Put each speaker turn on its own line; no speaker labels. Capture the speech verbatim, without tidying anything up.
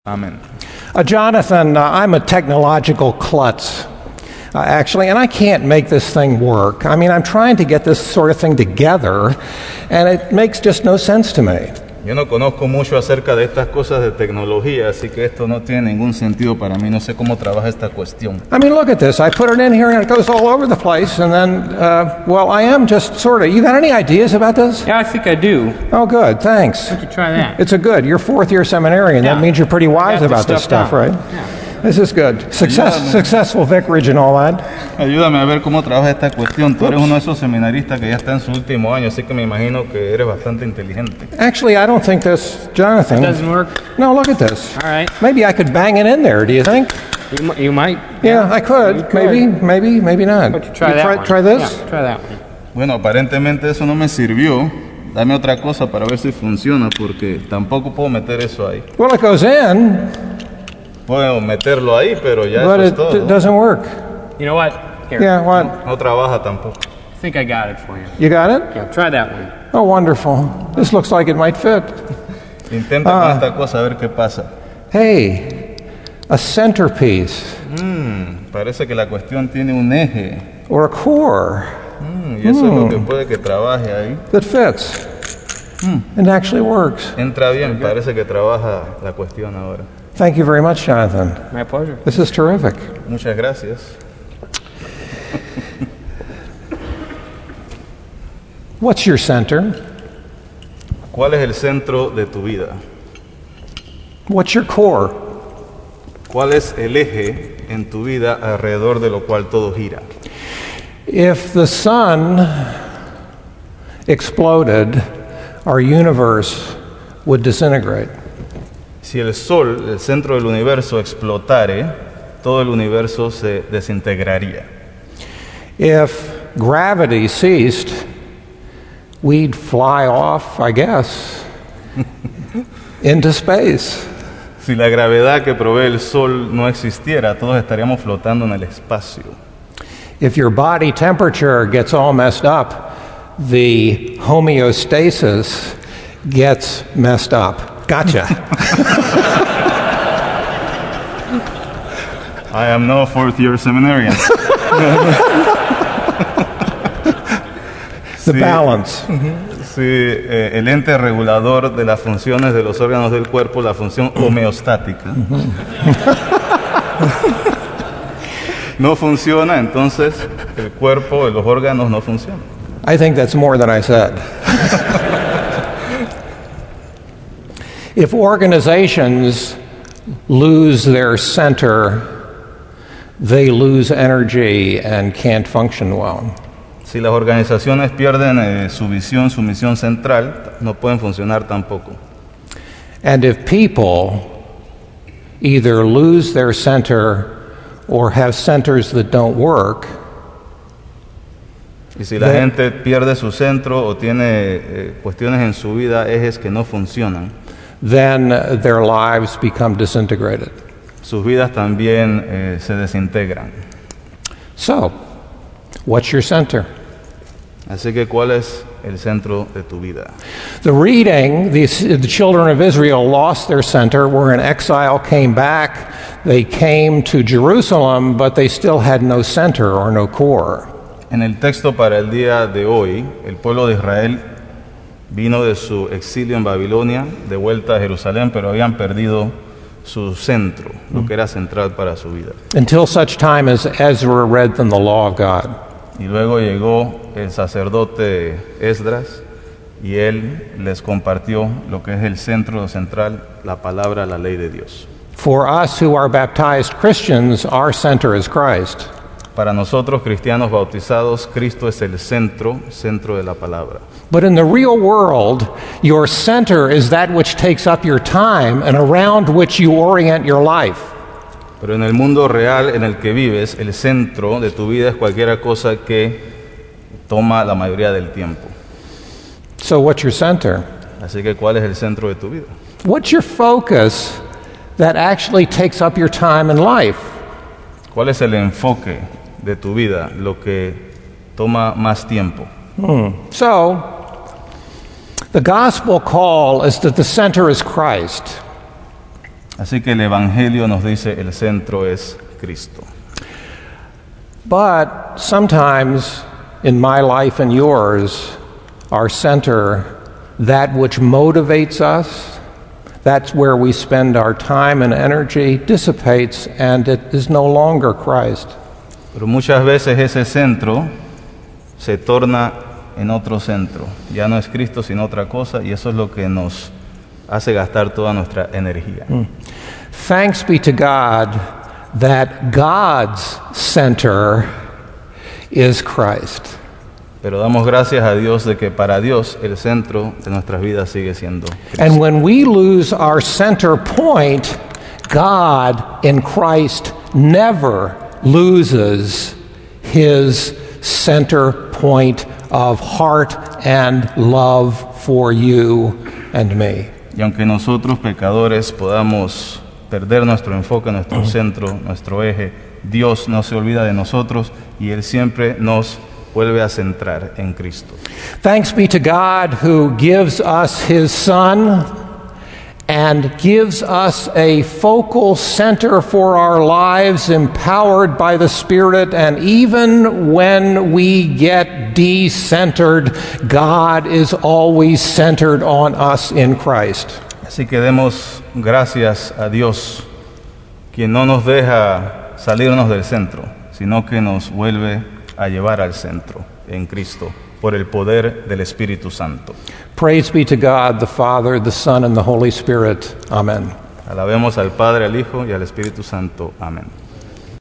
Amén.
Uh, Jonathan, uh, I'm a technological klutz, uh, actually, and I can't make this thing work. I mean, I'm trying to get this sort of thing together, and it makes just no sense to me.
Yo no conozco mucho acerca de estas cosas de tecnología, así que esto no tiene ningún sentido para mí. No sé cómo trabaja esta cuestión.
I mean, look at this. I put it in here, and it goes all over the place, and then, uh, well, I am just sort of... You got any ideas about this?
Yeah, I think I do.
Oh, good. Thanks.
Why don't you try that?
It's a good. You're fourth-year seminarian.
Yeah.
That means you're pretty wise
Got this
about this stuff,
down.
right?
Yeah.
This is good. Success,
Ayúdame.
successful vicarage and all that.
Ayúdame a ver cómo trabaja esta cuestión. Tú eres uno de esos seminaristas que ya está en su último año, así que me imagino que eres bastante inteligente.
Actually, I don't think this, Jonathan.
Doesn't work?
No, look at this.
All right.
Maybe I could bang it in there, do you think?
You, mi- you might.
Yeah, I could.
You could.
Maybe, maybe, maybe not.
Why don't you try
You
that
try,
one?
try this?
Yeah, try that one.
Bueno, aparentemente eso no me sirvió. Dame otra cosa para ver si funciona, porque tampoco puedo meter eso ahí.
Well, it goes in,
Puedo meterlo ahí, pero ya
but
eso es
it
todo.
d- doesn't work.
You know what? Here.
Yeah, what?
No trabaja tampoco.
I think I got it for you.
You got it?
Yeah, try that one.
Oh, wonderful. This looks like it might fit.
Intenta
Ah.
con esta cosa a ver qué pasa.
Hey, a centerpiece
Mm, parece que la cuestión tiene un eje.
or a core
Mm, y eso es lo que puede que trabaje ahí.
that fits and actually works.
Entra bien, parece que trabaja la cuestión ahora.
Thank you very much, Jonathan.
My pleasure.
This is terrific.
Muchas gracias.
What's your center?
¿Cuál es el centro de tu vida?
What's your core?
¿Cuál es el eje en tu vida alrededor de lo cual todo gira?
If the sun exploded, our universe would disintegrate.
Si el sol, el centro del universo, explotare, todo el universo se desintegraría.
If gravity ceased, we'd fly off, I guess, into space.
Si la gravedad que provee el sol no existiera, todos estaríamos flotando en el espacio.
If your body temperature gets all messed up, the homeostasis gets messed up. Gotcha.
I am no fourth year seminarian.
The
Sí.
balance.
Si eh, el ente regulador de las funciones de los órganos del cuerpo, la función homeostática, no funciona, entonces el cuerpo, los órganos no funcionan.
I think that's more than I said. If organizations lose their center, they lose energy and can't function well.
Si las organizaciones pierden eh, su visión, su misión central, no pueden funcionar tampoco.
And if people either lose their center or have centers that don't work,
Y si la
De-
gente pierde su centro o tiene eh, cuestiones en su vida, ejes que no funcionan,
then their lives become disintegrated.
sus vidas también eh, se desintegran.
So, what's your center?
Así que, ¿cuál es el centro de tu vida?
The reading, the, the children of Israel lost their center, were in exile, came back. They came to Jerusalem, but they still had no center or no core.
En el texto para el día de hoy, el pueblo de Israel vino de su exilio en Babilonia, de vuelta a Jerusalén, pero habían perdido su centro, lo que era central para su vida.
Until such time as Ezra read them the law of God.
Y luego llegó el sacerdote Esdras y él les compartió lo que es el centro central, la palabra, la ley de Dios.
For us who are baptized Christians, our center is Christ.
Para nosotros cristianos bautizados, Cristo es el centro, centro de la palabra.
But in the real world, your center is that which takes up your time and around which you orient your life.
Pero en el mundo real en el que vives, el centro de tu vida es cualquier cosa que toma la mayoría del tiempo.
So what's your center?
Así que, ¿cuál es el centro de tu vida?
What's your focus that actually takes up your time in life?
¿Cuál es el enfoque de tu vida, lo que toma más tiempo?
So, the gospel call is that the center is Christ.
Así que el Evangelio nos dice el centro es Cristo.
But sometimes in my life and yours, our center, that which motivates us, that's where we spend our time and energy, dissipates, and it is no longer Christ.
Pero muchas veces ese centro se torna en otro centro. Ya no es Cristo sino otra cosa, y eso es lo que nos hace gastar toda nuestra energía.
Mm. Thanks be to God that God's center is Christ.
Pero damos gracias a Dios de que para Dios el centro de nuestras vidas sigue siendo Cristo.
And when we lose our center point, God in Christ never loses his center point of heart and love for you and me.
Y aunque nosotros pecadores podamos perder nuestro enfoque, nuestro centro, nuestro eje, Dios no se olvida de nosotros y Él siempre nos vuelve a centrar en Cristo.
Thanks be to God who gives us his Son and gives us a focal center for our lives empowered by the Spirit, and even when we get de-centered, God is always centered on us in Christ.
Así que demos gracias a Dios, quien no nos deja salirnos del centro, sino que nos vuelve a llevar al centro en Cristo por el poder del Espíritu Santo.
Praise be to God, the Father, the Son, and the Holy Spirit. Amen.
Alabemos al Padre, al Hijo y al Espíritu Santo. Amén.